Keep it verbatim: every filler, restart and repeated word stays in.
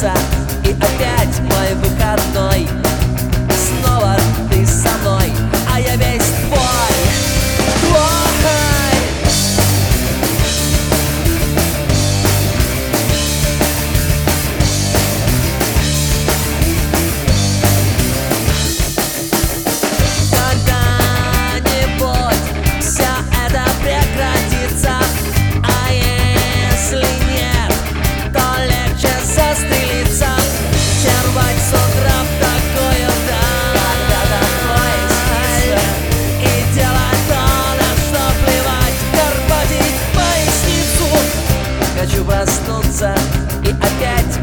проснуться, и опять мой выходной. Снова ты со мной, а я весь твой, твой. Когда-нибудь все это прекратится, а если нет, то легче застрелиться, чем рвать с утра в такую даль и делать то, на что плевать, горбатить поясницу. Хочу проснуться и опять